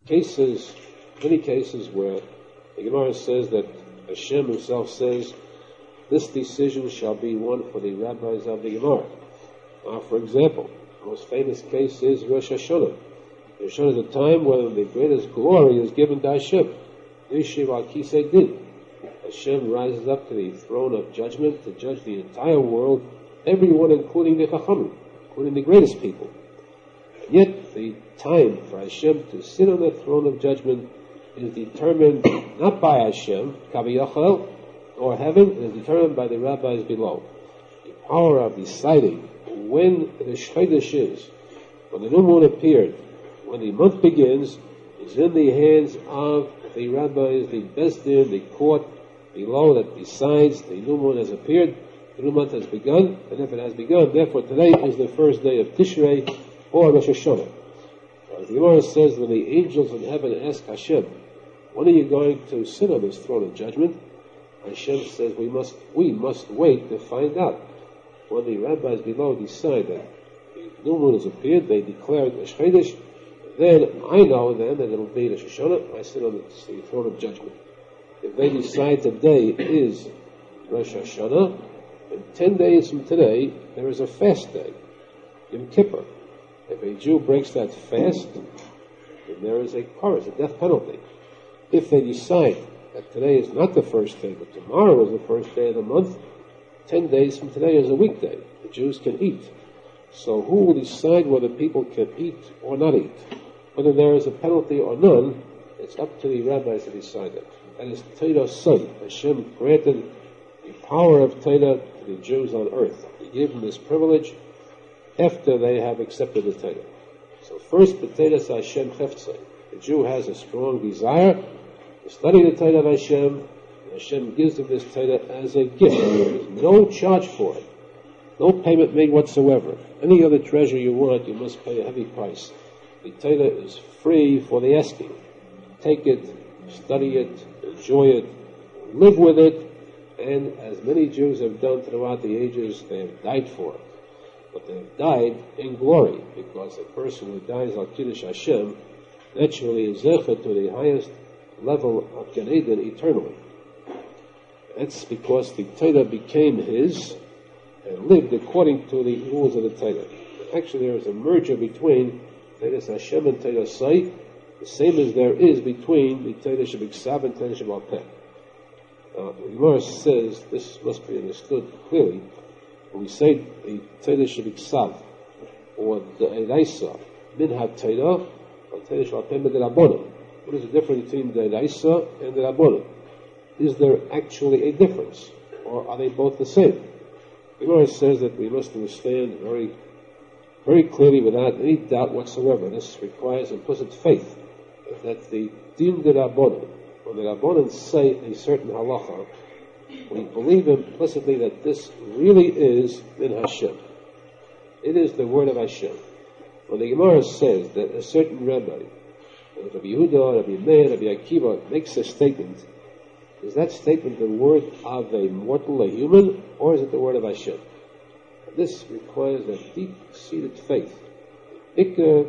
cases, many cases where the Gemara says that Hashem himself says, this decision shall be one for the rabbis of the Gemara. For example, the most famous case is Rosh Hashanah. Rosh Hashanah is a time when the greatest glory is given to Hashem. Yishiv al Kisei Din. Hashem rises up to the throne of judgment to judge the entire world, everyone including the Chachamim, including the greatest people. Yet the time for Hashem to sit on the throne of judgment is determined not by Hashem, Kaviyachal, or heaven, it is determined by the rabbis below. The power of deciding when the Shchodesh is, when the new moon appeared, when the month begins, is in the hands of the rabbis, the Beis Din, the court below that decides the new moon has appeared, the new month has begun, and if it has begun, therefore today is the first day of Tishrei or Rosh Hashanah. As the Gemara says, when the angels in heaven ask Hashem, when are you going to sit on this throne of judgment? Hashem says we must wait to find out. When the rabbis below decide that the new moon has appeared, they declare it Rosh Chodesh, then I know then that it'll be Rosh Hashanah, I sit on the throne of judgment. If they decide today is Rosh Hashanah, and 10 days from today, there is a fast day, Yom Kippur. If a Jew breaks that fast, then there is a chorus, a death penalty. If they decide that today is not the first day, but tomorrow is the first day of the month, 10 days from today is a weekday. The Jews can eat. So who will decide whether people can eat or not eat? Whether there is a penalty or none, it's up to the rabbis to decide that. That is Torah Sod. Hashem granted the power of Torah to the Jews on earth. He gave them this privilege after they have accepted the Torah. So first, the Torah Hashem Cheftzai. The Jew has a strong desire to study the Torah of Hashem, and Hashem gives them this Torah as a gift. There is no charge for it, no payment made whatsoever. Any other treasure you want, you must pay a heavy price. The Torah is free for the asking. Take it, study it, enjoy it, live with it, and as many Jews have done throughout the ages, they have died for it. But they have died in glory, because a person who dies al Kiddush Hashem naturally is zecher to the highest level of Gan Eden eternally. That's because the Torah became his and lived according to the rules of the Torah. Actually, there is a merger between Torah Hashem and Torah Sai, the same as there is between the Torah Shebiksav and Torah Shebal Peh. The Gemara says this must be understood clearly. When we say the Torah Shebiksav or the Eraisa min ha-Torah or Torah Shebal Peh min Rabbanan, what is the difference between the Eraisa and the Rabbanan? Is there actually a difference, or are they both the same? The Gemara says that we must understand very, very clearly, without any doubt whatsoever. This requires implicit faith that the Din de Rabbanan, when the Rabbanan say a certain halacha, we believe implicitly that this really is in Hashem. It is the word of Hashem. When the Gemara says that a certain rabbi, Rabbi Yehuda, Rabbi Meir, Rabbi Akiva, makes a statement, is that statement the word of a mortal, a human, or is it the word of Hashem? And this requires a deep-seated faith. The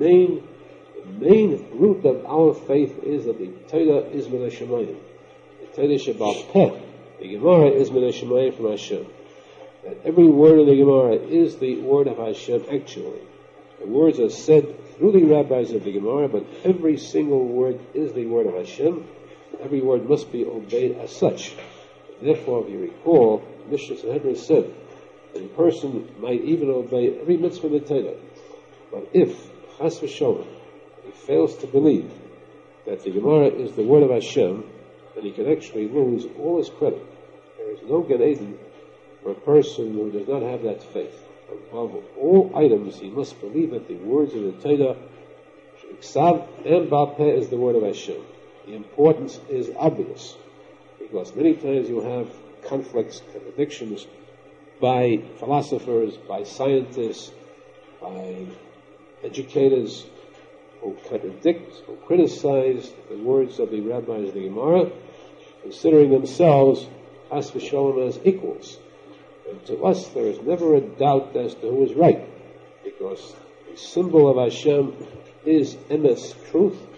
main root of our faith is that the Torah is min Hashemayim. The Torah Shebal Peh, the Gemara is min Hashemayim from Hashem. That every word in the Gemara is the word of Hashem actually. The words are said through the rabbis of the Gemara, but every single word is the word of Hashem. Every word must be obeyed as such. Therefore, if you recall, Mishnah Sanhedrin said that a person might even obey every mitzvah in the Torah. But if, chas v'sholem, he fails to believe that the Gemara is the word of Hashem, then he can actually lose all his credit. There is no Gan Eden for a person who does not have that faith. Above all items, he must believe that the words of the Torah, Iksav and Baal Peh, is the word of Hashem. The importance is obvious, because many times you have conflicts, contradictions by philosophers, by scientists, by educators who contradict, who criticize the words of the rabbis of the Gemara, considering themselves as v'sholem as equals. And to us there is never a doubt as to who is right, because the symbol of Hashem is emes, truth,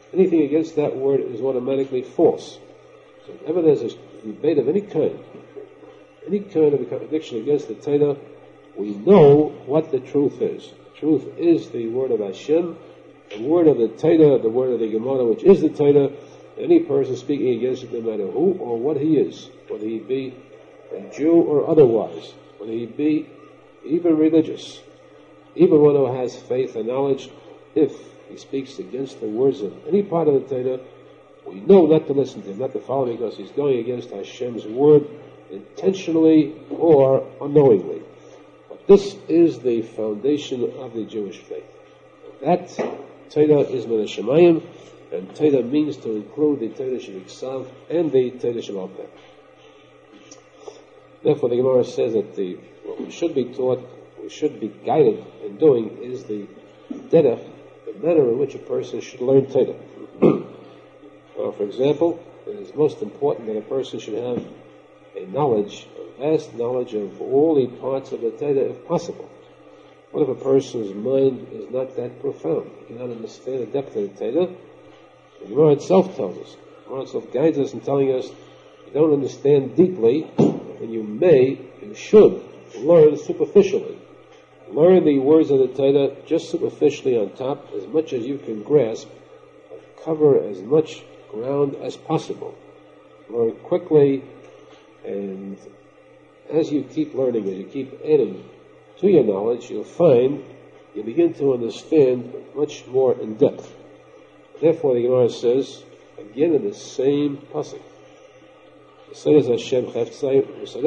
Anything against that word is automatically false. So whenever there's a debate of any kind of a contradiction against the Torah, we know what the truth is. The truth is the word of Hashem, the word of the Torah, the word of the Gemara, which is the Torah. Any person speaking against it, no matter who or what he is, whether he be a Jew or otherwise, whether he be even religious, even one who has faith and knowledge, if he speaks against the words of any part of the Torah, we know not to listen to him, not to follow him, because he's going against Hashem's word intentionally or unknowingly. But this is the foundation of the Jewish faith. That Torah is min hashamayim, and Torah means to include the Torah Shebiksav and the Torah Shebal Peh. Therefore, the Gemara says that what we should be taught, we should be guided in doing, is the derech, the manner in which a person should learn Torah. For example, it is most important that a person should have a vast knowledge of all the parts of the Torah if possible. What if a person's mind is not that profound? He cannot understand the depth of the Torah. The Gemara itself tells us, the Gemara itself guides us in telling us, you don't understand deeply, and you should learn superficially. Learn the words of the Torah just superficially on top, as much as you can grasp, but cover as much ground as possible. Learn quickly, and as you keep learning, as you keep adding to your knowledge, you'll find you begin to understand much more in depth. Therefore, the Gemara says, again in the same pasuk, it says Hashem Cheftzai,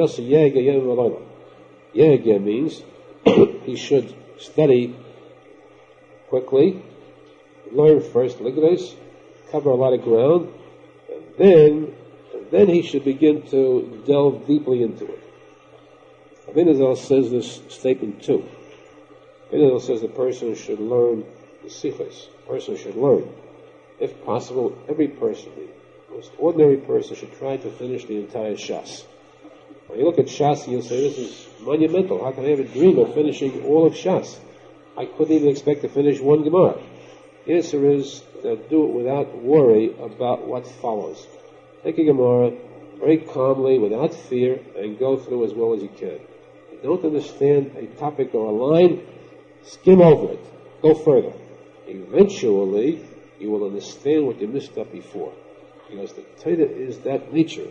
Yehegeh means he should study quickly, learn first Ligres, cover a lot of ground, and then he should begin to delve deeply into it. Avinazal says this statement too. Avinazal says the person should learn the Sichos. The person should learn. If possible, every person, the most ordinary person, should try to finish the entire Shas. When you look at Shas, you'll say, this is monumental. How can I ever dream of finishing all of Shas? I couldn't even expect to finish one Gemara. The answer is that do it without worry about what follows. Take a Gemara very calmly, without fear, and go through as well as you can. If you don't understand a topic or a line, skim over it. Go further. Eventually, you will understand what you missed up before. Because the Torah is that nature.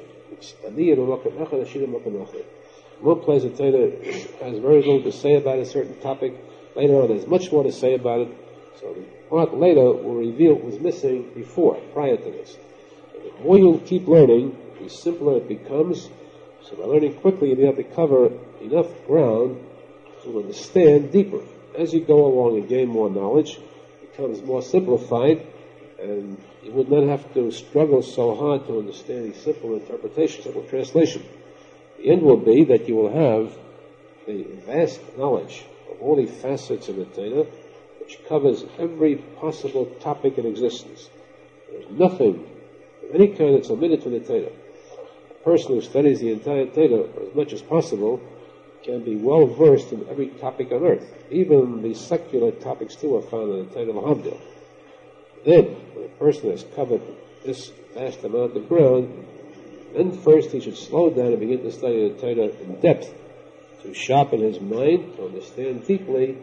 One place the Torah has very little to say about a certain topic. Later on, there's much more to say about it. So the part later will reveal what was missing before, prior to this. And the more you keep learning, the simpler it becomes. So by learning quickly, you'll be able to cover enough ground to understand deeper. As you go along and gain more knowledge, it becomes more simplified, and you would not have to struggle so hard to understand a simple interpretation, simple translation. The end will be that you will have the vast knowledge of all the facets of the Torah, which covers every possible topic in existence. There's nothing of any kind that's omitted from the Torah. A person who studies the entire Torah as much as possible can be well versed in every topic on earth. Even the secular topics too are found in the Torah L'Havdil. Then, when a person has covered this vast amount of ground, then first he should slow down and begin to study the Torah in depth, to sharpen his mind, to understand deeply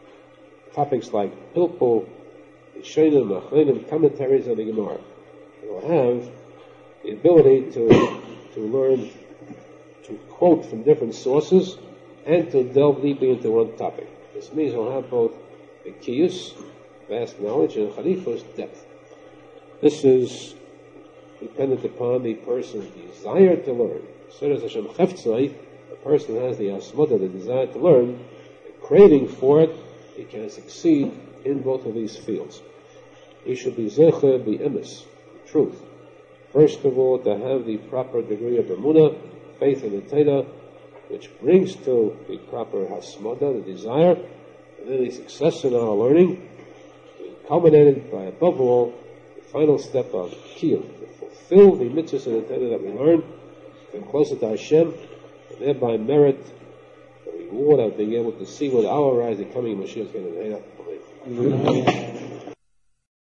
topics like Pilpul, Rishonim, Achronim, commentaries on the Gemara. He will have the ability to learn, to quote from different sources, and to delve deeply into one topic. This means he'll have both Bekiyus, vast knowledge, and Charifus, depth. This is dependent upon the person's desire to learn. So does Hashem Cheftzai, the person has the asmoda, the desire to learn, the craving for it, he can succeed in both of these fields. He should be zecher, be emes, the truth. First of all, to have the proper degree of emunah, faith in the Torah, which brings to the proper hasmoda, the desire, and then the success in our learning, culminated by, above all, the final step of kiyum, to fulfill the mitzvahs of the Torah that we learn, come closer to Hashem, and thereby merit the reward of being able to see with our eyes the coming of Mashiach.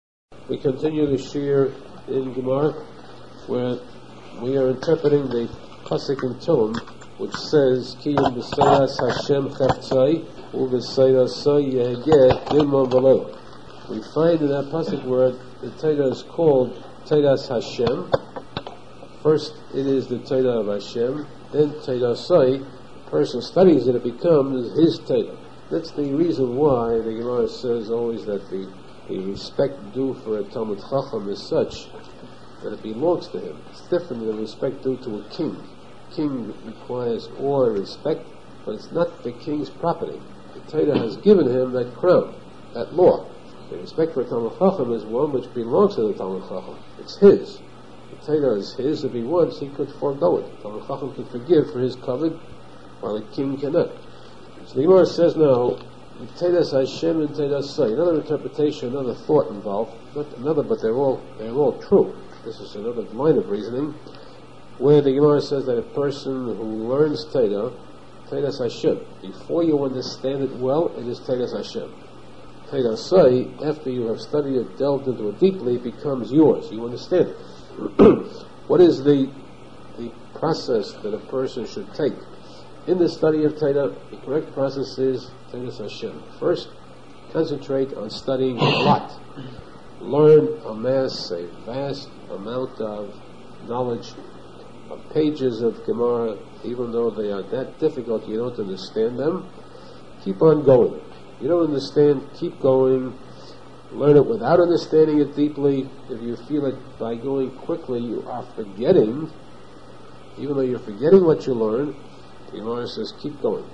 We continue the shir in Gemara, where we are interpreting the pasuk in Tehillim, which says, "Kiyum b'seiras Hashem chaftzai u'b'seirasai yehegeh dilma v'leila." We find in that pasuk where the Torah is called Teiras Hashem. First, it is the Torah of Hashem. Then Teirasai, person studies it becomes his Torah. That's the reason why the Gemara says always that the respect due for a Talmud Chacham is such that it belongs to him. It's different than respect due to a king. King requires awe and respect, but it's not the king's property. The Torah has given him that crown, that law. The respect for a Talmud Chacham is one which belongs to the Talmud Chacham. It's his. The Torah is his. If he wants, he could forego it. The Talmud Chacham could forgive for his covet, while the king cannot. So the Gemara says now, Teiras Hashem and Teirasai. Another interpretation, another thought involved. Not another, but they're all true. This is another line of reasoning, where the Gemara says that a person who learns Teiras Hashem, before you understand it well, it is Teiras Hashem. Teirasai, after you have studied it, delved into it deeply, it becomes yours. You understand it. What is the process that a person should take in the study of Torah? The correct process is Teiras Hashem. First, concentrate on studying a lot. Learn, amass a vast amount of knowledge, of pages of Gemara, even though they are that difficult you don't understand them. Keep on going. You don't understand, keep going. Learn it without understanding it deeply. If you feel it by going quickly, you are forgetting. Even though you're forgetting what you learned, the Gemara says keep going.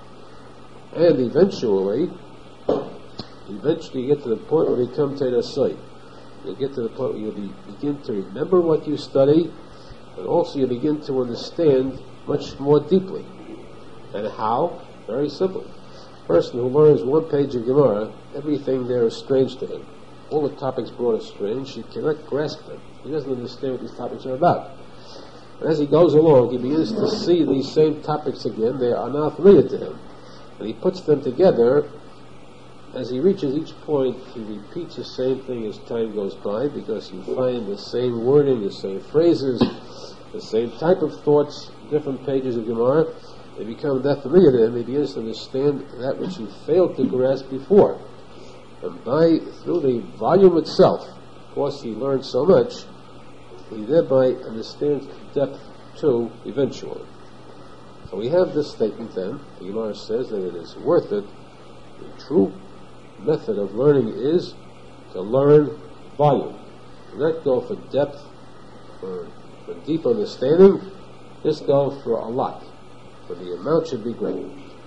And eventually you get to the point where you become Teirasai. You'll get to the point where you begin to remember what you study, but also you begin to understand much more deeply. And how? Very simply. A person who learns one page of Gemara, everything there is strange to him. All the topics brought are strange. He cannot grasp them. He doesn't understand what these topics are about. And as he goes along, he begins to see these same topics again. They are now familiar to him. And he puts them together. As he reaches each point, he repeats the same thing as time goes by, because you find the same wording, the same phrases, the same type of thoughts, different pages of Gemara. They become that familiar to him. He begins to understand that which he failed to grasp before. And through the volume itself, of course he learned so much, he thereby understands depth too, eventually. So we have this statement then. The Gemara says that it is worth it. The true method of learning is to learn volume. Do not go for depth, for deep understanding. Just go for a lot. But the amount should be great.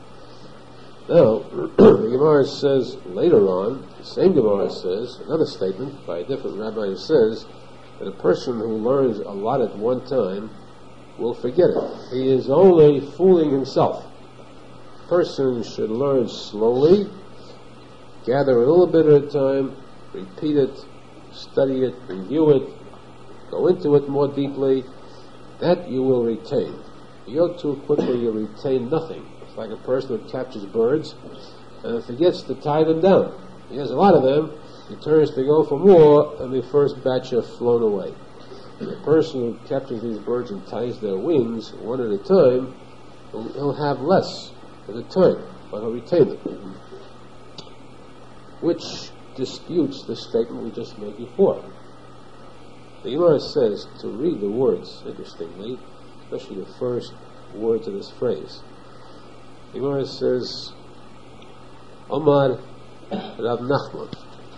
Now, the Gemara says later on, the same Gemara says, another statement by a different rabbi says, that a person who learns a lot at one time will forget it. He is only fooling himself. A person should learn slowly, gather a little bit at a time, repeat it, study it, review it, go into it more deeply. That you will retain. You go too quickly, you retain nothing. It's like a person who captures birds and forgets to tie them down. He has a lot of them, he turns to go for more, and the first batch have flown away. And the person who captures these birds and ties their wings one at a time, he'll have less at a time, but he'll retain them. Which disputes the statement we just made before. The Gemara says to read the words, interestingly, especially the first words of this phrase. The Gemara says, Omar Rav Nachman.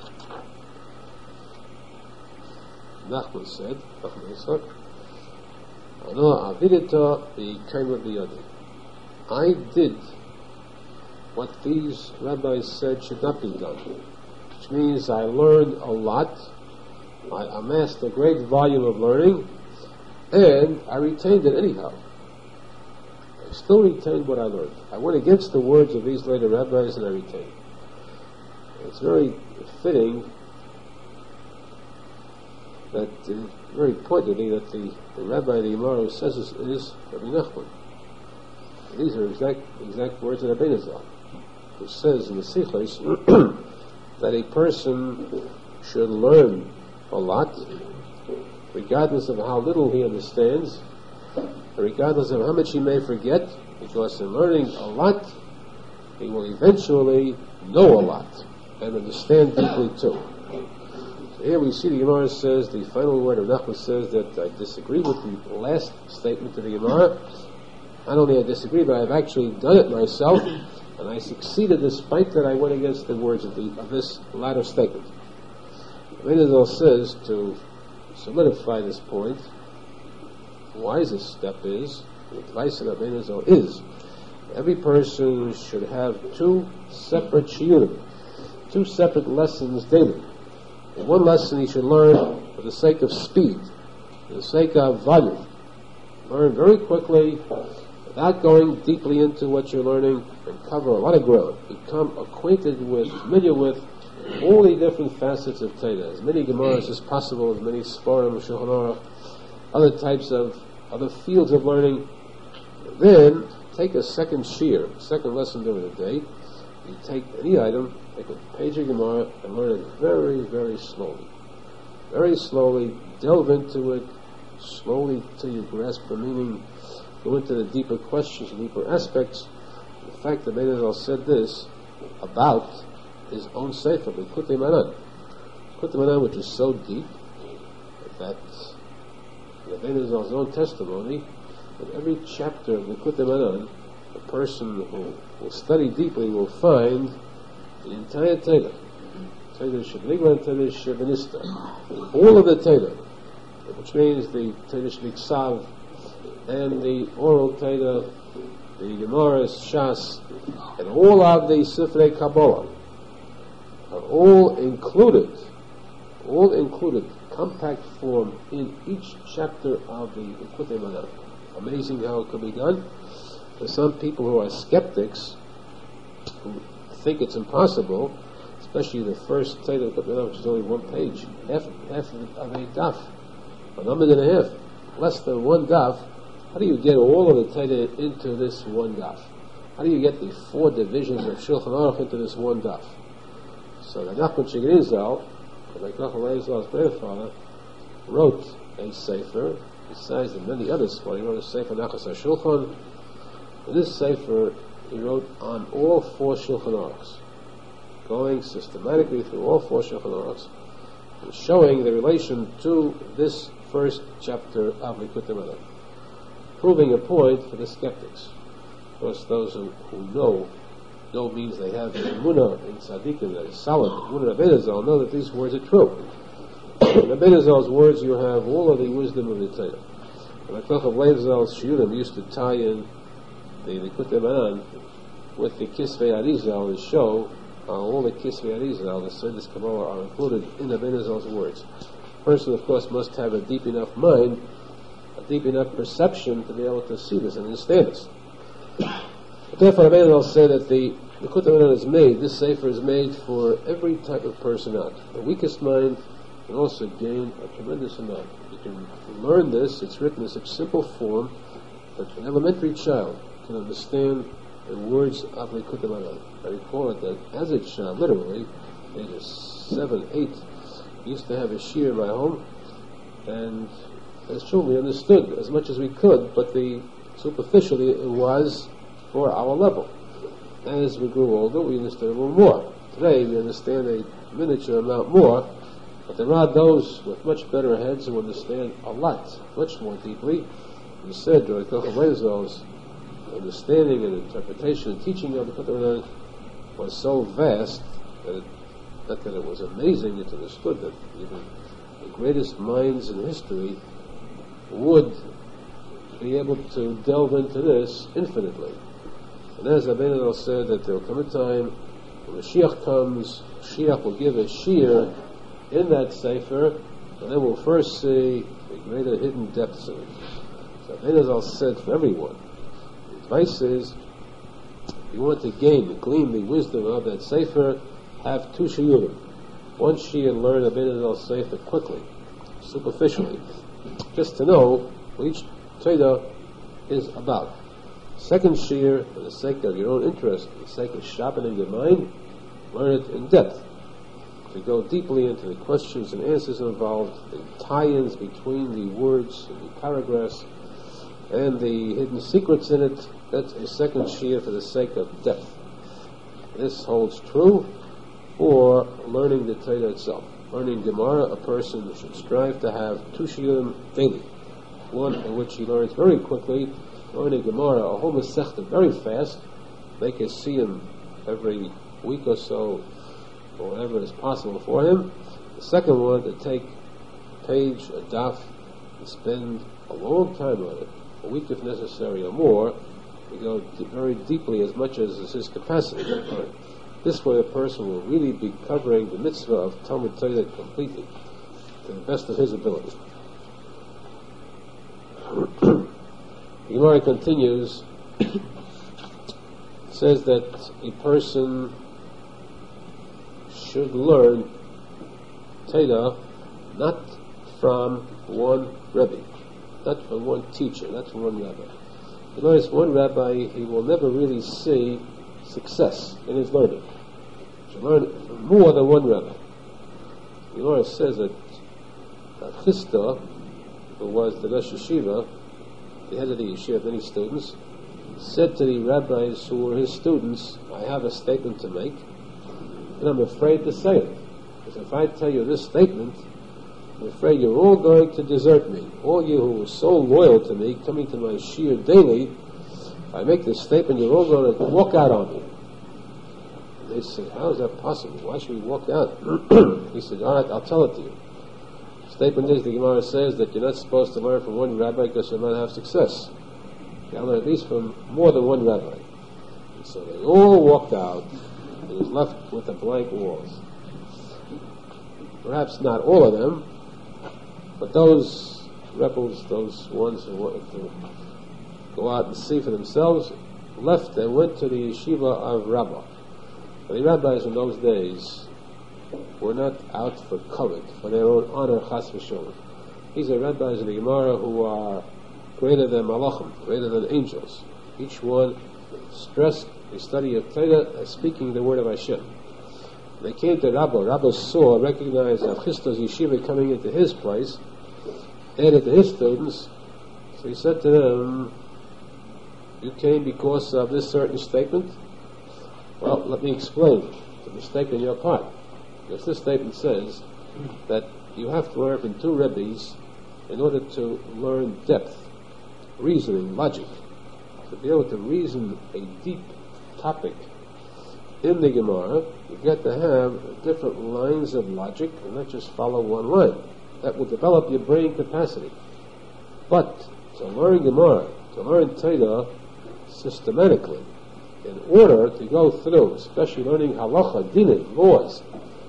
Nachman said, I did what these rabbis said should not be done. Which means I learned a lot, I amassed a great volume of learning, and I retained it anyhow. I still retained what I learned. I went against the words of these later rabbis and I retained. It's very fitting that, very pointedly, that the rabbi, the Gemara, who says this is Rabbi Nachman. These are exact words of Rabbi Nazar, who says in the Sichos that a person should learn a lot, regardless of how little he understands, regardless of how much he may forget, because in learning a lot, he will eventually know a lot and understand deeply too. So here we see the Gemara says, the final word of Nachman says that I disagree with the last statement of the Gemara. Not only I disagree, but I've actually done it myself, and I succeeded despite that I went against the words of this latter statement. Rabbeinu says, to solidify this point, the wisest step is, the advice of Rabbeinu is, every person should have two separate shiurim, two separate lessons daily. In one lesson he should learn for the sake of speed, for the sake of volume. Learn very quickly, without going deeply into what you're learning, and cover a lot of ground. Become acquainted with, familiar with, all the different facets of Torah, as many Gemaras as possible, as many Sfarim, Shulchan Aruch, other types of, other fields of learning. Then, take a second shiur, second lesson during the day. You take any item, take a page of Gemara, and learn it very, very slowly. Very slowly, delve into it, slowly till you grasp the meaning, go into the deeper questions, deeper aspects. In fact, the Rabbeinu said this about his own sefer, the Likutei Moharan. Likutei Moharan, which is so deep that the Rabbeinu own testimony, that every chapter of the Likutei Moharan, a person who will study deeply will find the entire Torah. Torah Shebnigla and Torah Shebenista. All of the Torah, which means the Torah Shebiksav and the oral Torah, the Gemaras, Shas, and all of the Sifrei Kabbalah are all included, compact form in each chapter of the Likutei Moharan. Amazing how it could be done. For some people who are skeptics, who think it's impossible, especially the first Torah, which is only one page, half of a daf, a number and a half, less than one daf. How do you get all of the Torah into this one daf? How do you get the four divisions of Shulchan Aruch into this one daf? So the Nachman Shigrin Zal, like Nachman Zal's grandfather, wrote a sefer, besides the many others. Well, he wrote a sefer Nachas HaShulchan. In this sefer, he wrote on all four Shulchan Aruchs, going systematically through all four Shulchan Aruchs, and showing the relation to this first chapter of Likutei Moharan, proving a point for the skeptics. Of course, those who know means they have the emunah in tzaddikim that is solid. Emunah Rabbeinu Zal know that these words are true. In Rabbeinu Zal's words, you have all of the wisdom of the Torah. And Aklach of Lev Zal's shiurim used to tie in the Likutei Moharan with the Kisvei Arizal and show how all the Kisvei Arizal, the Seidas Kabbalah, are included in Rabbeinu Zal's words. A person, of course, must have a deep enough mind, a deep enough perception to be able to see this and understand this. But therefore, Rabbeinu Zal said that the Likutei Moharan is made, this sefer is made for every type of person out. The weakest mind can also gain a tremendous amount. You can learn this, it's written in such simple form that an elementary child can understand the words of Likutei Moharan. I recall it that as a child, literally, ages 7, 8, we used to have a shiur in my home, and as children we understood as much as we could, but superficially it was for our level. As we grew older, we understood a little more. Today we understand a miniature amount more, but there are those with much better heads who understand a lot, much more deeply. We said during Kochel Leizal's understanding and interpretation and teaching of the Likutei Moharan was so vast that not that it was amazing, it's understood that even the greatest minds in history would be able to delve into this infinitely. And as Rabbeinu said, that there will come a time when Mashiach comes, Mashiach will give a shiur in that sefer, and then we'll first see the greater hidden depths of it. So Rabbeinu said for everyone, the advice is, if you want to glean the wisdom of that sefer, have two shiurim. One shiur learn Rabbeinu sefer quickly, superficially, just to know what each Torah is about. Second shiur, for the sake of your own interest, for the sake of sharpening your mind, learn it in depth. to go deeply into the questions and answers involved, the tie-ins between the words and the paragraphs, and the hidden secrets in it. That's a second shia for the sake of depth. This holds true for learning the Torah itself. Learning Gemara, a person should strive to have 2 shiurim daily. One in which he learns very quickly, learning Gemara, a whole masechta very fast, make a siyum every week or so, or whatever is possible for him. The second one, to take a page, a daf, and spend a long time on it, a week if necessary or more, to go very deeply as much as is his capacity. This way a person will really be covering the mitzvah of Talmud Torah completely, to the best of his ability. The Gemara continues, it says that a person should learn Torah not from one Rebbe, not from one teacher, not from one rabbi. You notice one rabbi, he will never really see success in his learning. He should learn from more than one rabbi. The Gemara says that Chisda, who was the Rosh Yeshiva, the head of the yeshiva of many students, said to the rabbis who were his students, I have a statement to make, and I'm afraid to say it. Because if I tell you this statement, I'm afraid you're all going to desert me. All you who were so loyal to me, coming to my shiur daily, if I make this statement, you're all going to walk out on me. And they said, how is that possible? Why should we walk out? He said, all right, I'll tell it to you. The statement is, the Gemara says that you're not supposed to learn from one rabbi because you'll not have success. You got to learn at least from more than one rabbi. And so they all walked out. He was left with the blank walls. Perhaps not all of them, but those rebels, those ones who wanted to go out and see for themselves, left and went to the yeshiva of Rabbah. The rabbis in those days were not out for covet, for their own honor, chas v'sholem. These are rabbis in the Gemara who are greater than malachim, greater than angels. Each one stressed the study of Torah as speaking the word of Hashem. They came to Rabbah. Rabbah saw, recognized Chisda's yeshiva coming into his place, added to his students. So he said to them, you came because of this certain statement? Well, let me explain the mistake on your part. Because this statement says that you have to learn from 2 rebbes in order to learn depth, reasoning, logic. To be able to reason a deep topic in the Gemara, you get to have different lines of logic and not just follow one line. That will develop your brain capacity. But to learn Gemara, to learn Torah systematically, in order to go through, especially learning halacha, dinim, laws,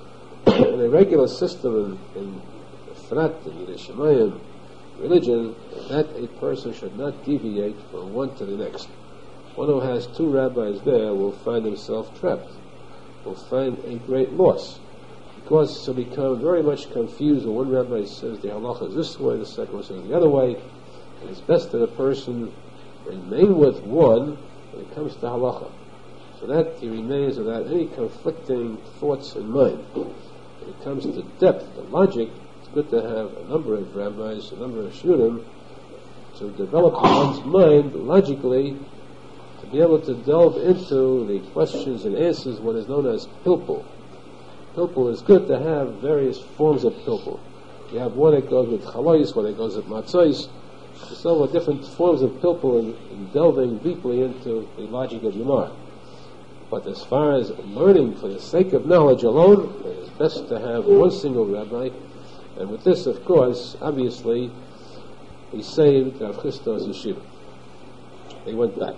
in a regular system in Frat, in Yiddish Shemayim, religion, that a person should not deviate from one to the next. One who has 2 rabbis there will find himself trapped, will find a great loss, because he'll become very much confused when one rabbi says the halacha is this way, the second one says the other way. And it's best that a person remain with one when it comes to halacha, so that he remains without any conflicting thoughts in mind. When it comes to depth, the logic, it's good to have a number of rabbis, a number of shurim, to develop one's mind logically, to be able to delve into the questions and answers, what is known as pilpul. Pilpul is good to have various forms of pilpul. You have one that goes with chalois, one that goes with matzos. So different forms of pilpul in delving deeply into the logic of Gemara. But as far as learning for the sake of knowledge alone, it is best to have one single rabbi. And with this, of course, obviously, he saved Rav Chisda's yeshiva. He went back.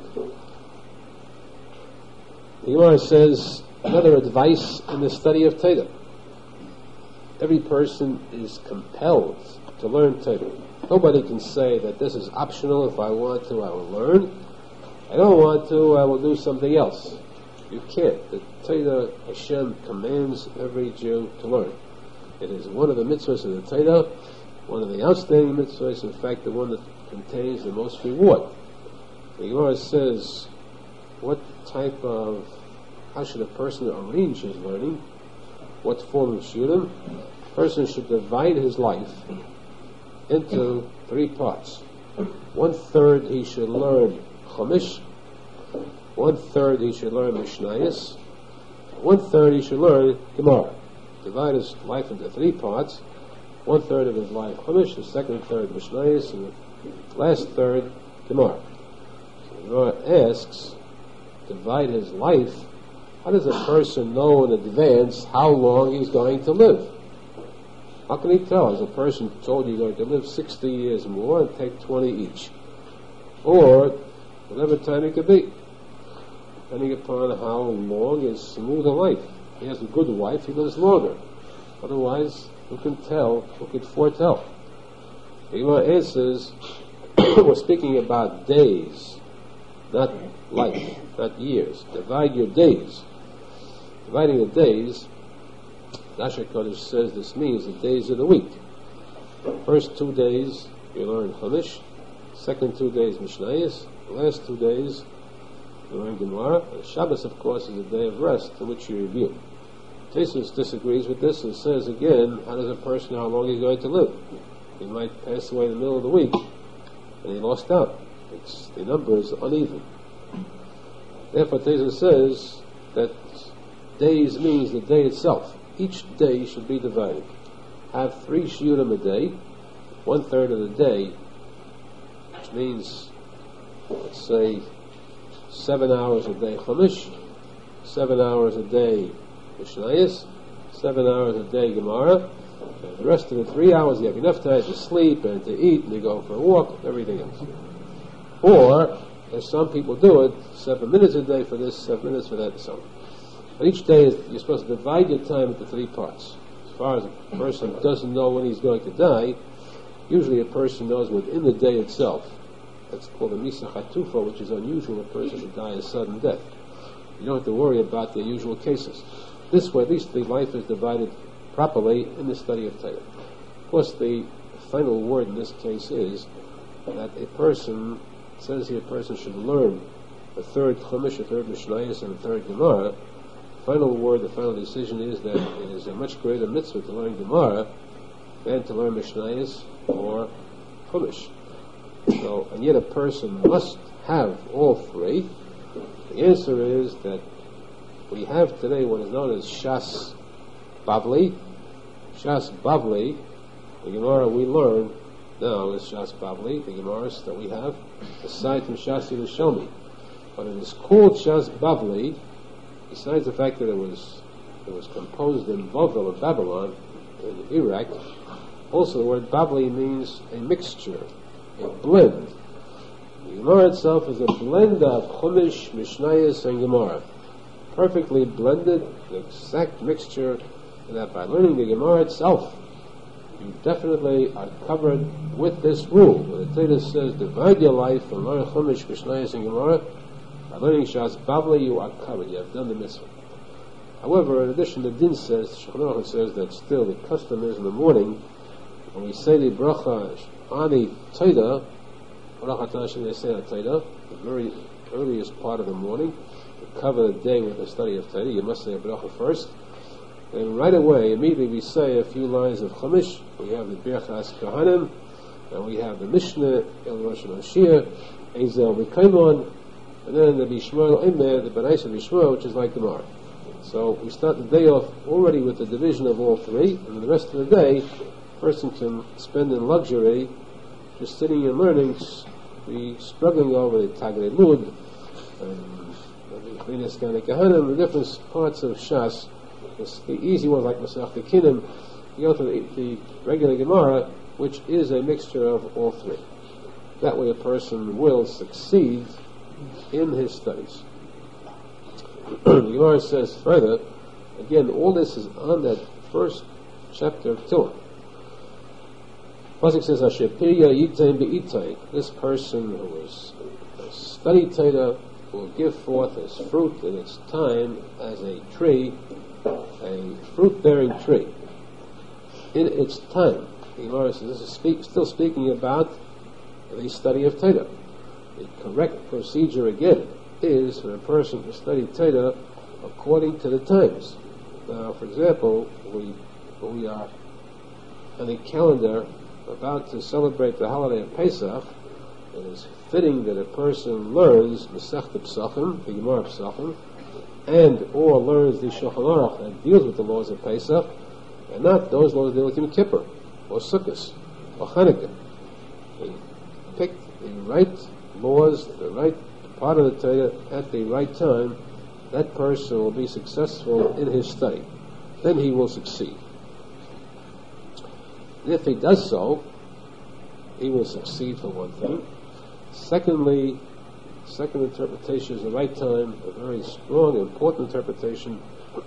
The Gemara says another advice in the study of Torah. Every person is compelled to learn Torah. Nobody can say that this is optional. If I want to, I will learn. I don't want to, I will do something else. You can't. The Torah, Hashem commands every Jew to learn. It is one of the mitzvahs of the Torah, one of the outstanding mitzvahs, in fact, the one that contains the most reward. The Gemara says, how should a person arrange his learning? What form of shiurim? A person should divide his life into 3 parts. 1/3 he should learn Chumash, 1/3 he should learn Mishnayos, 1/3 he should learn Gemara. Divide his life into 3 parts. 1/3 of his life Chumash, the second third Mishnayos, and the last third Gemara. So the Gemara asks, divide his life. How does a person know in advance how long he's going to live? How can he tell? Is a person told you're going to live 60 years more and take 20 each? Or whatever time it could be, depending upon how long is smooth a life. If he has a good wife, he lives longer. Otherwise, who can tell, who can foretell? The Gemara answers, we're speaking about days, not life, not years. Divide your days. Dividing the days, Dasha Kodesh says this means the days of the week. First 2 days you learn Chumash, second 2 days Mishnayos, the last 2 days you learn Gemara. And Shabbos, of course, is a day of rest in which you review. Tosfos disagrees with this and says again, how does a person know how long he's going to live? He might pass away in the middle of the week and he lost out. The number is uneven. Therefore, Tosfos says that days means the day itself. Each day should be divided. Have 3 shiurim a day, 1/3 of the day, which means, let's say, 7 hours a day Chumash, 7 hours a day Mishnayos, 7 hours a day Gemara, and the rest of the 3 hours you have enough time to sleep and to eat and to go for a walk and everything else. Or, as some people do it, 7 minutes a day for this, 7 minutes for that, and so on. But each day you're supposed to divide your time into 3 parts. As far as a person doesn't know when he's going to die, usually a person knows within the day itself. That's called a Misa Chatufa, which is unusual, a person to die a sudden death. You don't have to worry about the usual cases. This way, at least the life is divided properly in the study of Torah. Of course, the final word in this case is that a person, it says here, a person should learn a 3rd Chumash, a 3rd Mishnayos, and a 3rd Gemara. The final word, the final decision is that it is a much greater mitzvah to learn Gemara than to learn Mishnayos or Chumash. So, and yet a person must have all 3. The answer is that we have today what is known as Shas Bavli. Shas Bavli, the Gemara we learn now is Shas Bavli, the Gemaras that we have, aside from Shas Yerushalmi. But it is called Shas Bavli, besides the fact that it was composed in Bavel, in Babylon, in Iraq. Also, the word Bavli means a mixture, a blend. The Gemara itself is a blend of Chumash, Mishnayos, and Gemara. Perfectly blended, the exact mixture, and that by learning the Gemara itself, you definitely are covered with this rule. When the Torah says, divide your life and learn Chumash, Mishnayos, and Gemara, by learning Shas Bavli, you are covered. You have done the mitzvah. However, in addition, the Din says, Shulchan Aruch says that still the custom is in the morning, when we say the bracha ani Torah, bracha Hashem Torah, the very earliest part of the morning, to cover the day with the study of Torah, you must say a bracha first. And right away, immediately we say a few lines of Chumash. We have the Birchas Kohanim, and we have the Mishnah, El Rosh Hashanah, Ezel V'Kaimon, and then the Bishmar Emer, the Baraisa Bishmar, which is like Gemara. So we start the day off already with the division of all 3, and the rest of the day, a person can spend in luxury, just sitting and learning, be struggling over the Tagrei Lud, and the Chlinas Gana Kahanim, the different parts of Shas. The easy ones like Masech Kinim, you go to the regular Gemara, which is a mixture of all 3. That way a person will succeed in his studies. The Gemara says further, again, all this is on that first chapter of Tehillim. Pasuk says, Asher Pirya Yitain Be'itain. This person who has studied Torah will give forth its fruit in its time as a tree, a fruit-bearing tree. In its time. The Gemara says, this is still speaking about the study of Torah. The correct procedure again is for a person to study Torah according to the times, Now, for example, we are on a calendar about to celebrate the holiday of Pesach. It is fitting that a person learns Masechta Pesachim, the Gemara Pesachim, and or learns the Shulchan Aruch that deals with the laws of Pesach, and not those laws that deal with Yom Kippur, or Sukkot, or Hanukkah. They pick the right laws, the right part of the Torah at the right time. That person will be successful in his study. Then he will succeed. And if he does so, he will succeed for one thing. Secondly, second interpretation is the right time, a very strong, important interpretation.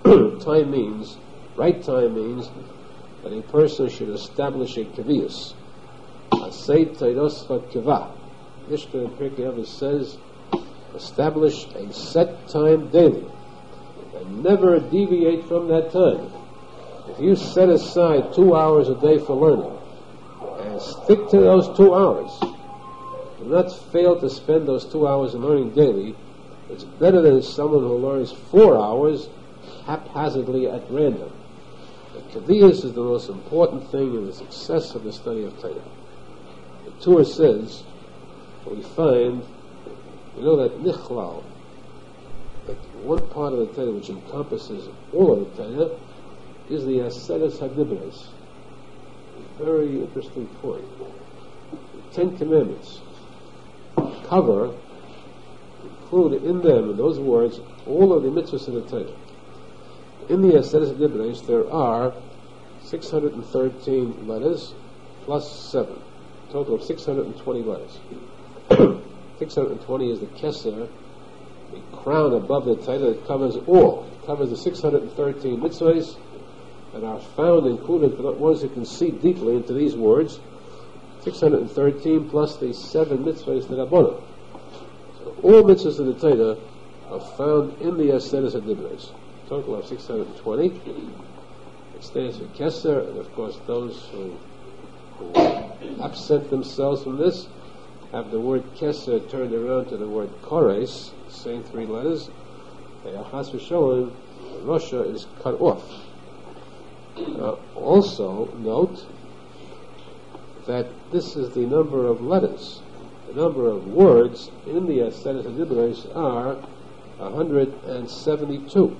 Right time means that a person should establish a kaviyas. Asay teiroscha kavah. Mishnah in Pirkei Avos says, establish a set time daily and never deviate from that time. If you set aside 2 hours a day for learning and stick to those 2 hours, do not fail to spend those 2 hours in learning daily. It's better than someone who learns 4 hours haphazardly at random. The kaviyas is the most important thing in the success of the study of Torah. The Torah says, we know that Nichlal, that one part of the Torah which encompasses all of the Torah, is the Aseres HaDibros. A very interesting point. The 10 Commandments include in them, in those words, all of the mitzvahs of the Torah. In the Aseres HaDibros there are 613 letters plus 7, a total of 620 letters. 620 is the Keser, the crown above the Torah that covers all. It covers the 613 mitzvahs that are found included for the ones who can see deeply into these words. 613 plus the 7 mitzvahs that are bonus. So all mitzvahs of the Torah are found in the Aseres HaDibros. Total of 620. It stands for Keser, and of course those who absent themselves from this have the word Keser turned around to the word Kores, same 3 letters. They are chas v'sholem, Rasha is cut off. Also note that this is the number of letters. The number of words in the Aseres HaDibros are 172.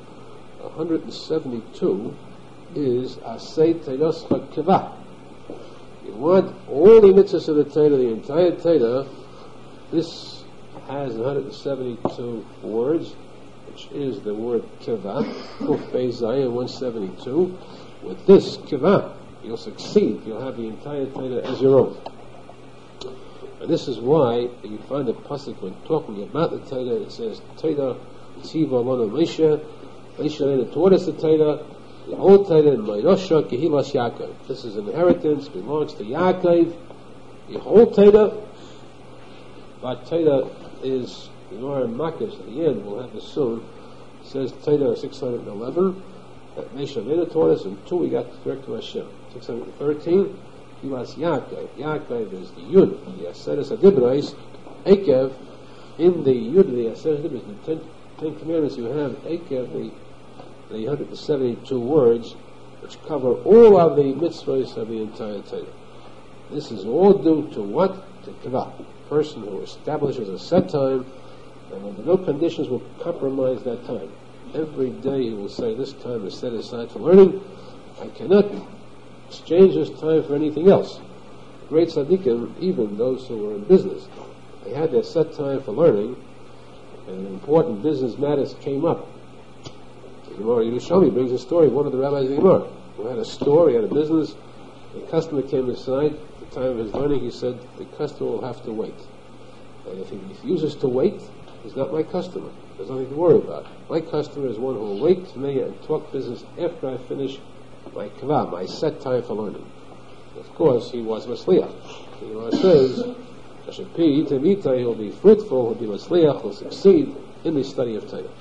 172 is Asay Teiroscha Kavah. You want all the mitzvahs of the Torah, the entire Torah. This has 172 words, which is the word Kavah, Kuf Beis Zayin 172. With this Kavah, you'll succeed. You'll have the entire Torah as your own. And this is why you find a pasuk when talking about the Torah, it says, Torah Tziva Lanu Moshe, Moshe taught us the Torah, the whole Torah in Mayosha Kehilas Yaakov. This is inheritance, belongs to Yaakov, the whole Torah. But Torah is, Gemara in Makos at the end, we'll have this soon, it says Torah 611, that Moshe taught us, and 2 we got direct to Hashem. 613, Kehilas Yaakov. Yaakov is the Yud, the Aseres HaDibros, Ekev, in the Yud of the Aseres HaDibros, the 10 Commandments you have, Ekev, the 172 words, which cover all of the mitzvahs of the entire Torah. This is all due to what? To Kavah, a person who establishes a set time, and under no conditions will compromise that time. Every day he will say, this time is set aside for learning. I cannot exchange this time for anything else. Great tzaddikim, even those who were in business, they had their set time for learning, and important business matters came up. The Gemara Yerushalmi brings a story of one of the rabbis of the Gemara, who had a store, he had a business, the customer came inside, at the time of his learning, he said, the customer will have to wait. And if he refuses to wait, he's not my customer. There's nothing to worry about. My customer is one who will wait to me and talk business after I finish my kavah, my set time for learning. Of course, he was Masliach. The Gemara says, he will be fruitful, he'll be Masliach, he'll succeed in the study of Torah.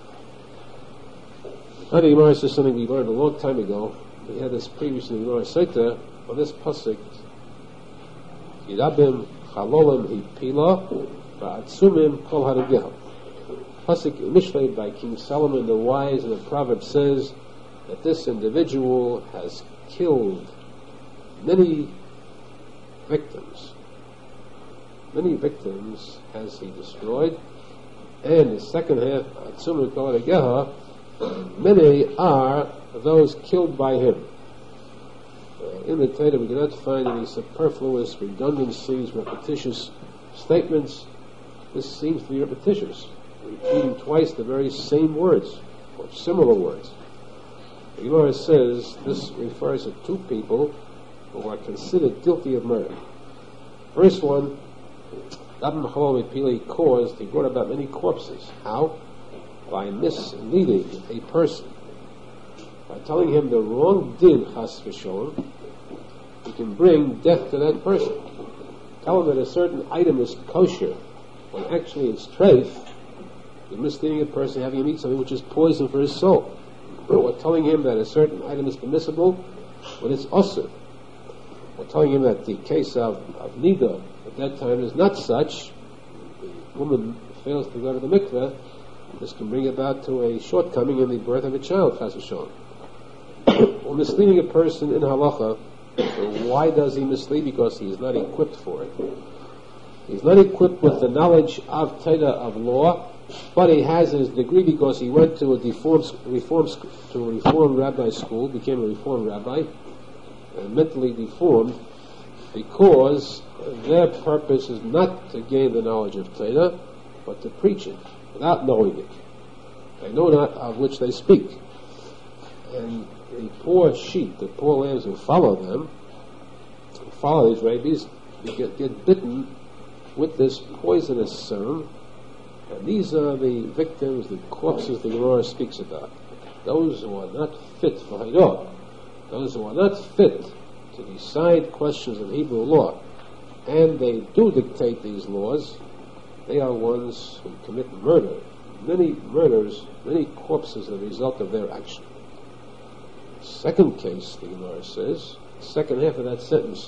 Now the Gemara says something we learned a long time ago. We had this previously in the Gemara Sotah, on this pasuk, Yirabim Chalolim Hipila Va'atzumim Kol Harugeham. Pasuk Mishlei by King Solomon the wise in the proverb says, that this individual has killed many victims. Many victims has he destroyed, and the second half, many are those killed by him. In the Torah we do not find any superfluous redundancies, repetitious statements. This seems to be repetitious, repeating twice the very same words, or similar words. The Gemara says this refers to two people who are considered guilty of murder. First one, caused, he brought about many corpses. How? By misleading a person. By telling him the wrong din, chas v'sholem, you can bring death to that person. Tell him that a certain item is kosher, when actually it's treif. You're misleading a person, having him eat something which is poison for his soul. Or telling him that a certain item is permissible, when it's osur. Or telling him that the case of nida at that time is not such. The woman fails to go to the mikveh. This can bring about to a shortcoming in the birth of a child, chas v'sholem. Or misleading a person in halacha. Why does he mislead? Because he is not equipped for it. He's not equipped with the knowledge of Torah, of law, but he has his degree because he went to a reform rabbi school, became a reform rabbi, mentally deformed, because their purpose is not to gain the knowledge of Torah, but to preach it without knowing it. They know not of which they speak. And the poor sheep, the poor lambs who follow them, who follow these rabbis, they get bitten with this poisonous serum, and these are the victims, the corpses the Gemara speaks about. Those who are not fit for Haidah, those who are not fit to decide questions of Hebrew law, and they do dictate these laws, they are ones who commit murder. Many murders, many corpses are the result of their action. Second case, the Gemara says, second half of that sentence,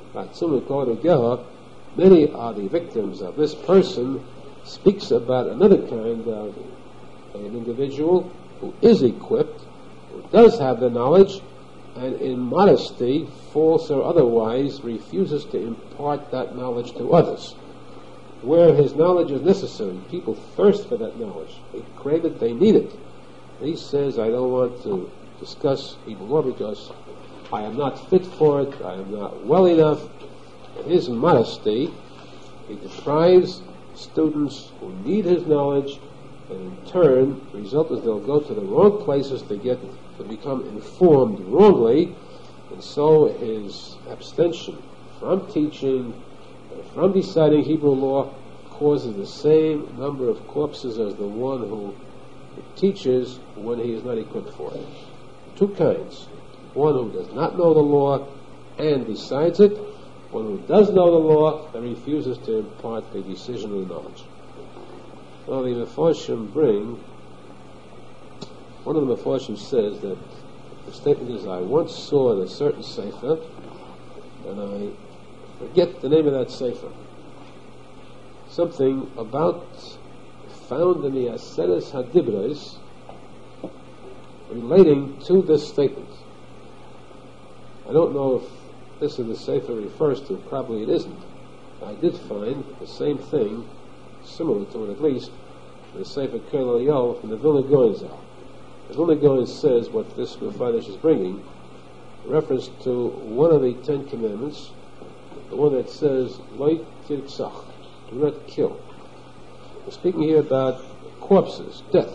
many are the victims of this person, speaks about another kind of an individual who is equipped, who does have the knowledge, and in modesty, false or otherwise, refuses to impart that knowledge to others. Where his knowledge is necessary, people thirst for that knowledge. They crave it, they need it. And he says, I don't want to discuss Hebrew law because I am not fit for it, I am not well enough. In his modesty, he deprives students who need his knowledge, and in turn, the result is they'll go to the wrong places to become informed wrongly, and so his abstention from teaching, from deciding Hebrew law, causes the same number of corpses as the one who teaches when he is not equipped for it. Two kinds. One who does not know the law and decides it, one who does know the law and refuses to impart the decisional knowledge. Well, the Mefarshim one of the Mefarshim says that the statement is, I once saw in a certain sefer, and I forget the name of that sefer, something about found in the Aseres HaDibros relating to this statement. I don't know if this in the Sefer refers to, probably it isn't. I did find the same thing, similar to it at least, in the Sefer Kol Eliyahu from the Vilna Gaon Zal. The Vilna Gaon says what this Mefarish is bringing, in reference to one of the 10 Commandments, the one that says, Lo tirtzach, do not kill. We're speaking here about corpses, death.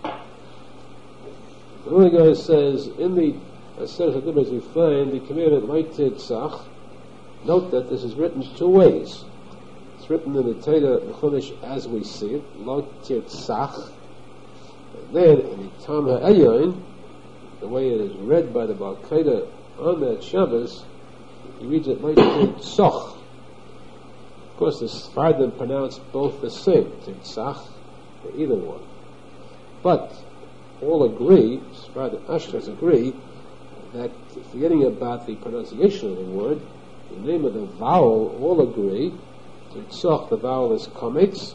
The Vilna Gaon says, in the Aseres HaDibros we find the commandment Lo tirtzach. Note that this is written two ways. It's written in the Torah Chumash as we see it, Lo tirtzach. And then in the Tam HaElyon, the way it is read by the Baal Koda on that Shabbos, he reads it Lo tirtzach. Of course, the Sephardim pronounce both the same, tirtzach, or either one. But all agree, Sephardim Ashkenazim agree, that forgetting about the pronunciation of the word, the name of the vowel, all agree. Tirtzach, the vowel is kametz,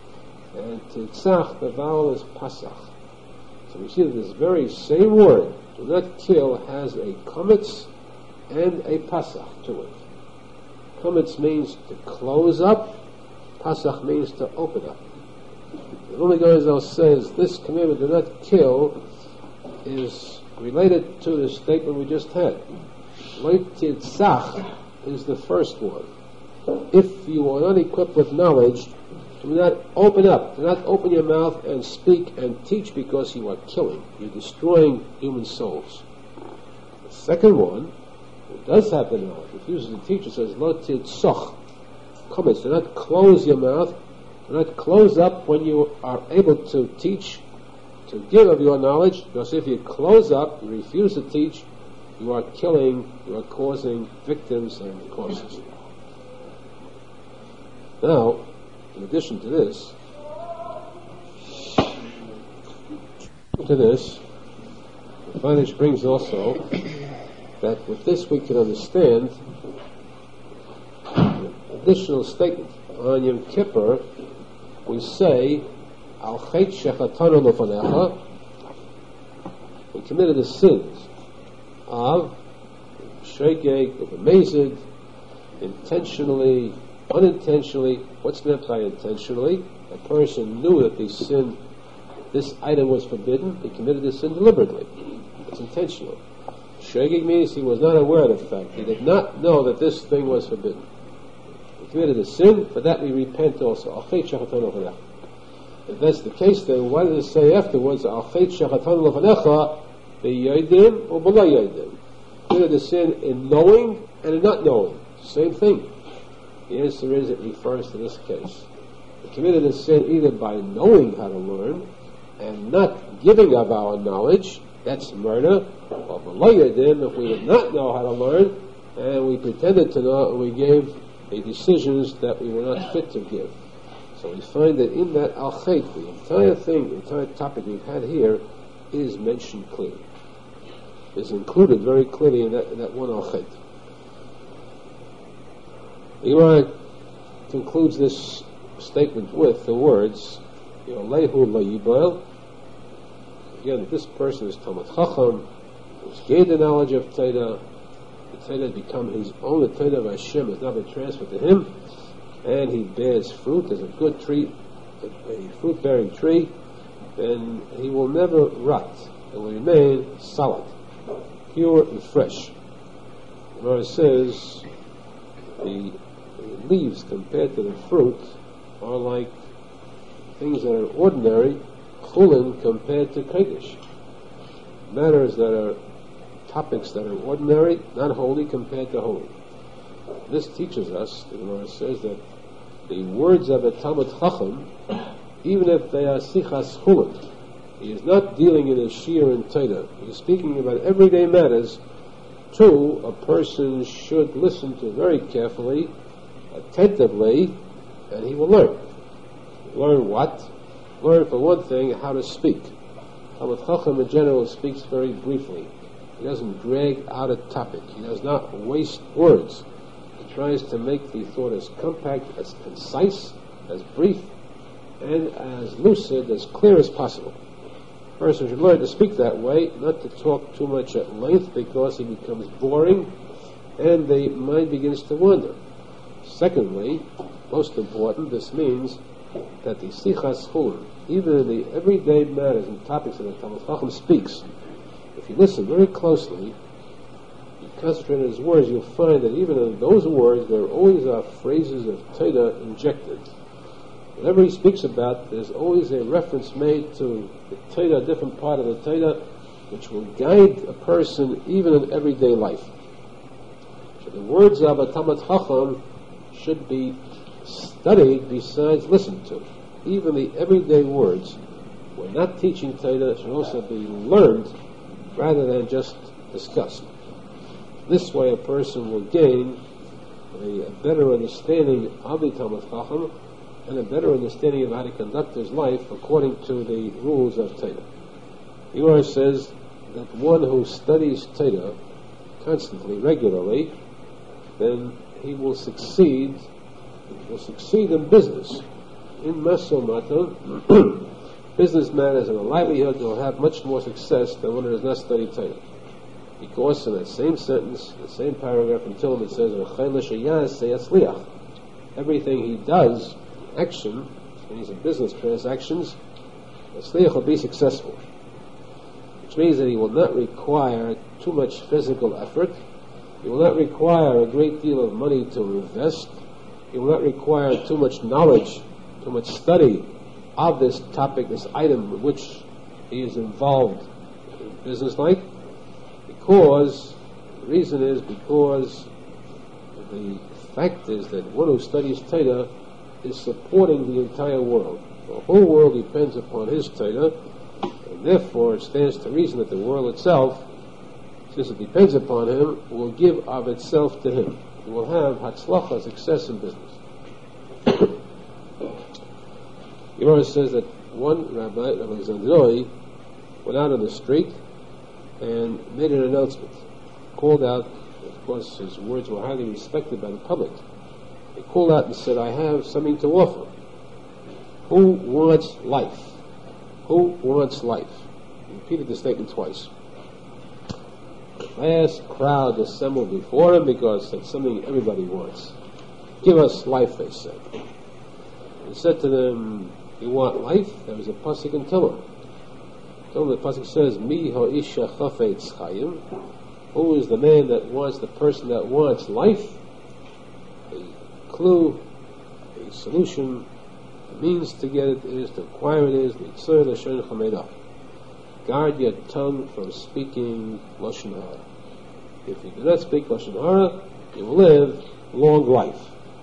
and tirtzach, the vowel is pasach. So we see that this very same word, do not kill has a kometz and a pasach to it. Kometz means to close up, pasach means to open up. The Vilna Gaon says this commandment, do not kill, is related to the statement we just had. Lo titzach is the first one. If you are not equipped with knowledge, do not open up. Do not open your mouth and speak and teach, because you are killing. You're destroying human souls. The second one, who does have the knowledge, refuses to teach, it says, Lo titzach. Comments, do not close your mouth. Do not close up when you are able to teach, to give of your knowledge, because if you close up, you refuse to teach, you are killing, you are causing victims and causes. Now, in addition to this, the Finish brings also that with this we can understand an additional statement. On Yom Kippur, we say, Al chet shechatanu lefanecha, we committed the sins of shegeg, of amazed, intentionally, unintentionally. What's meant by intentionally? A person knew that this item was forbidden, he committed the sin deliberately. It's intentional. Shegeg means he was not aware of the fact. He did not know that this thing was forbidden. He committed a sin, for that we repent also. If that's the case, then why does it say afterwards, Al chet shechatanu lefanecha b'yodim or b'lo yodim? Committed a sin in knowing and in not knowing. Same thing. The answer is it refers to this case. We committed a sin either by knowing how to learn and not giving of our knowledge, that's murder, or b'lo yodim, if we did not know how to learn and we pretended to know and we gave decisions that we were not fit to give. So we find that in that al chet, the entire thing, the entire topic we've had here is mentioned clearly. Is included very clearly in that one al chet. The Gemara concludes this statement with the words, Yolehu Layibael. Again, this person is Talmid Chacham, who's gained the knowledge of Torah. The Torah has become his own. The Torah of Hashem has now been transferred to him, and he bears fruit as a good tree, a fruit-bearing tree, and he will never rot. It will remain solid, pure and fresh. The Gemara says the leaves compared to the fruit are like things that are ordinary, chulin compared to kodesh. Matters that are topics that are ordinary, not holy compared to holy. This teaches us, the Gemara says, that the words of a Talmid Chacham, even if they are sichas chulin, he is not dealing in a shiur and Torah. He is speaking about everyday matters. Two, a person should listen to very carefully, attentively, and he will learn. Learn what? Learn, for one thing, how to speak. Talmid Chacham in general speaks very briefly. He doesn't drag out a topic. He does not waste words. He tries to make the thought as compact, as concise, as brief, and as lucid, as clear as possible. A person should learn to speak that way, not to talk too much at length, because he becomes boring and the mind begins to wander. Secondly, most important, this means that the sichas chulin, even in the everyday matters and topics that the Talmid Chacham speaks, if you listen very closely, you concentrate on his words, you'll find that even in those words there always are phrases of Torah injected. Whatever he speaks about, there's always a reference made to the Torah, a different part of the Torah, which will guide a person even in everyday life. So the words of a Talmid Chacham should be studied besides listened to. Even the everyday words, we're not teaching Torah, should also be learned rather than just discussed. This way a person will gain a better understanding of the Talmid Chacham and a better understanding of how to conduct his life according to the rules of Torah. The Gemara says that one who studies Torah constantly, regularly, then he will succeed in business. In Maso Matan, businessman is in a livelihood, will have much more success than one who does not study Torah. Because in that same sentence, the same paragraph in Tehillim, it says, everything he does, action, when he's in business transactions, Asliach will be successful. Which means that he will not require too much physical effort. He will not require a great deal of money to invest. He will not require too much knowledge, too much study of this topic, this item in which he is involved in business life. Because, the reason is because the fact is that one who studies Torah is supporting the entire world. The whole world depends upon his Torah, and therefore it stands to reason that the world itself, since it depends upon him, will give of itself to him. He will have hatzlacha, success in business. Gemara says that one rabbi, Rabbi Zandroi, went out on the street and made an announcement. Called out, of course his words were highly respected by the public. He called out and said, I have something to offer. Who wants life? Who wants life? He repeated the statement twice. A vast crowd assembled before him because that's something everybody wants. Give us life, they said. He said to them, you want life? There was a pasuk in Tehillim. The pasuk says, Mi ha'isha chafetz chayim. Who is the man that wants, the person that wants life? A clue, a solution, the means to get it is, to acquire it is, mitzvah l'shon chamedah. Guard your tongue from speaking lashon hara. If you do not speak lashon hara, you will live long life.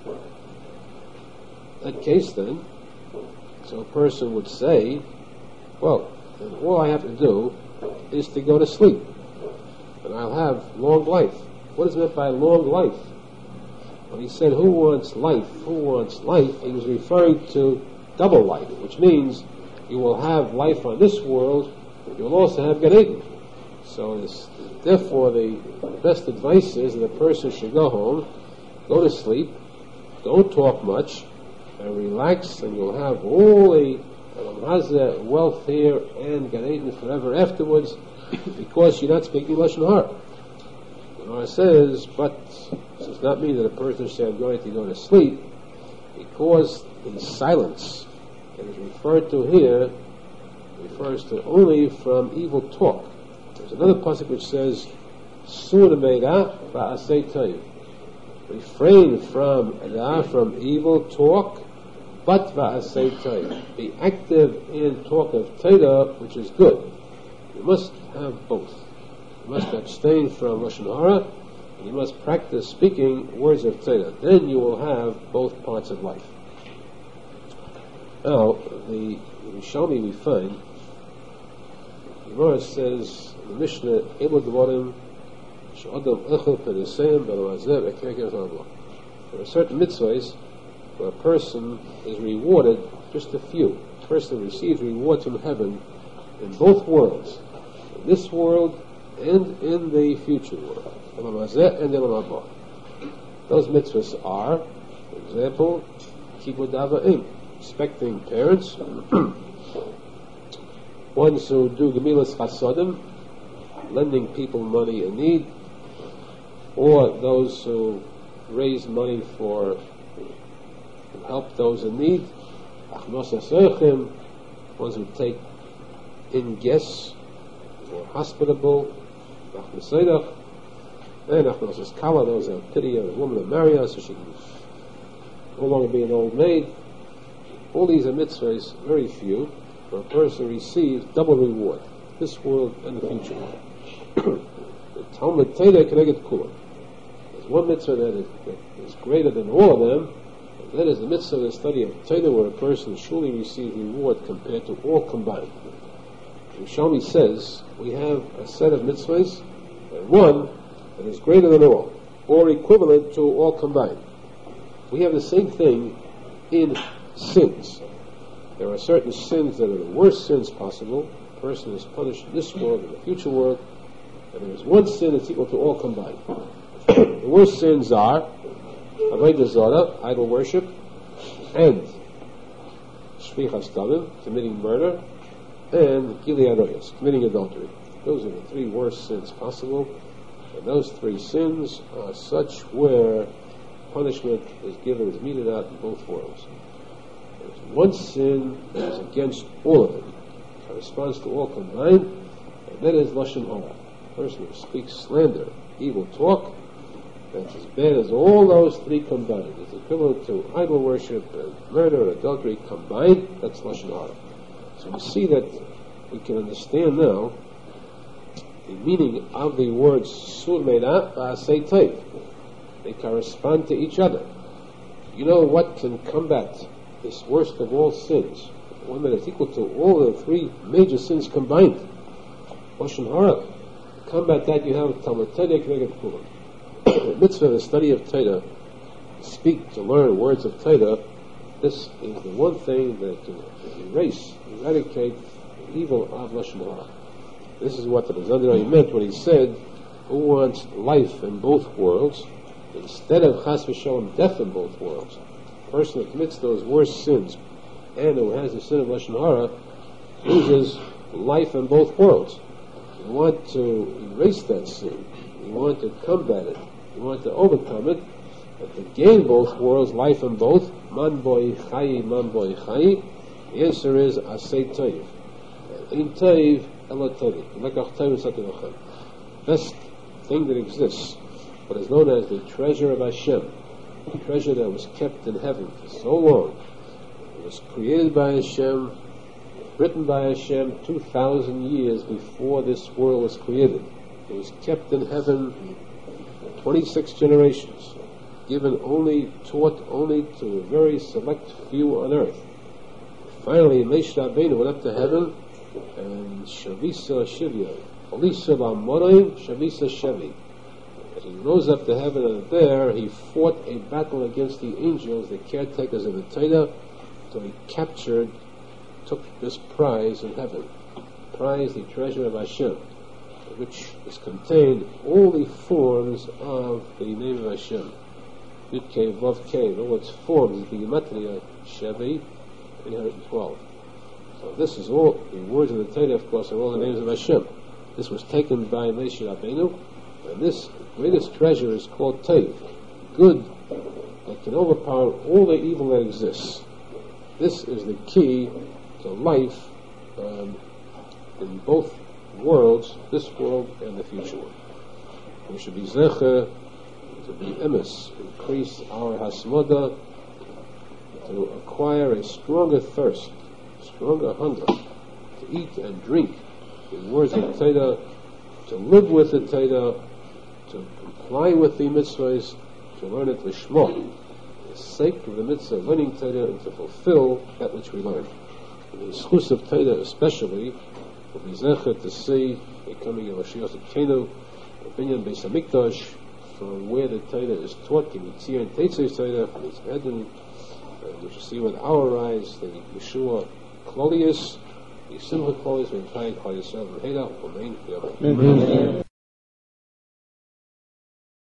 In that case then, so a person would say, well, then all I have to do is to go to sleep, and I'll have long life. What is meant by long life? When he said, who wants life? Who wants life? He was referring to double life, which means you will have life on this world, you will also have Gan Eden. So therefore the best advice is that a person should go home, go to sleep, don't talk much, and relax, and you'll have all the wealth here and Gan Eden forever afterwards, because you're not speaking Lashon Hara. The Gemara says, but this does not mean that a person should say, I'm going to go to sleep, because the silence that is referred to here refers to only from evil talk. There's another pasuk which says, Sur meira va'asei toiv. Refrain from evil talk, but va'asei toiv. Be active in talk of Torah, which is good. You must have both. You must abstain from Lashon Hara, and you must practice speaking words of Torah. Then you will have both parts of life. Now, the Yerushalmi we find, the Gemara says, the Mishnah, Elo Dvarim, She'adam Echel Perisayim Beloazeh Ekekeh Zalbo. There are certain mitzvahs where a person is rewarded, just a few. A person receives rewards from heaven in both worlds, in this world and in the future world, Beloazeh and Elam Haba. Those mitzvahs are, for example, Kibud Ava'im, respecting parents, ones who do Gemilas Chasodim, lending people money in need, or those who raise money to help those in need, Achnos HaSoichim, ones who take in guests, or hospitable, Achnos Seidach, and Achnos HaSkala, those who have pity on a woman and marry her so she can no longer be an old maid. All these are mitzvahs, very few, where a person receives double reward, this world and the future world. The Talmud Torah Keneged Kulam. There's one mitzvah that is greater than all of them, and that is the mitzvah of the study of Torah, where a person surely receives reward compared to all combined. Yerushalmi says we have a set of mitzvahs, and one that is greater than all, or equivalent to all combined. We have the same thing in sins. There are certain sins that are the worst sins possible. A person is punished in this world and the future world, and there is one sin that's equal to all combined. The worst sins are Avodah Zarah, idol worship, and Shvichas Damim, committing murder, and Gili Aroyas, committing adultery. Those are the three worst sins possible, and those three sins are such where punishment is given, is meted out in both worlds. There's one sin that is against all of them, corresponds to all combined, and that is Lashon Hara. A person who speaks slander, evil talk, that's as bad as all those three combined. It's equivalent to idol worship and murder and adultery combined. That's Lashon Hara. So we see that we can understand now the meaning of the words Sur Meira V'asei Tov. They correspond to each other. You know what can combat this worst of all sins? One that is equal to all the three major sins combined. Lashon Hara. To combat that, you have Talmud Torah K'neged Kulam. Mitzvah, the study of Torah, speak, to learn words of Torah. This is the one thing that can eradicate the evil of Lashon Hara. This is what the Bezandai meant when he said, who wants life in both worlds, instead of Chas v'Shalom, death in both worlds. A person who commits those worst sins and who has the sin of Lashon Hara loses life in both worlds. You want to erase that sin. You want to combat it. You want to overcome it. But to gain both worlds, life in both, man boy chayi, man boy chayi, the answer is asay toiv. In toiv, ela toiv. Lekach toiv satevachem. Best thing that exists, what is known as the treasure of Hashem, the treasure that was kept in heaven for so long. It was created by Hashem, written by Hashem 2,000 years before this world was created. It was kept in heaven 26 generations, taught only to a very select few on earth. Finally, Moshe Rabbeinu went up to heaven, and Shavisa Shivya, Alisa Lamorim Shavisa Shevi. As he rose up to heaven, and there he fought a battle against the angels, the caretakers of the Torah, so he took this prize in heaven. Prize, the treasure of Hashem, which is contained all the forms of the name of Hashem. Yud Kei Vav Kei, all its forms, the Gematria Shevi, 312. So this is all, the words of the Torah, of course, are all the names of Hashem. This was taken by Moshe Rabbeinu, and this greatest treasure is called Tov, good, that can overpower all the evil that exists. This is the key to life in both worlds, this world and the future world. We should be zecher to be emes, increase our hasmoda, to acquire a stronger thirst, stronger hunger, to eat and drink the words of the Torah, to live with the Torah, to comply with the mitzvahs, to learn it lishma, the sake of the mitzvah of learning Torah, and to fulfill that which we learn. In the schus of Torah especially, we'll be zecher to see the coming of Mashiach Tzidkenu, opinion Beis Hamikdash, from where the Torah is taught, in Yitzir and Teitzei Torah, from its Eden, and we shall see with our eyes the Yeshua Klolius, the Simcha Klolius, when trying Klal Yisrael and Heda, Amen.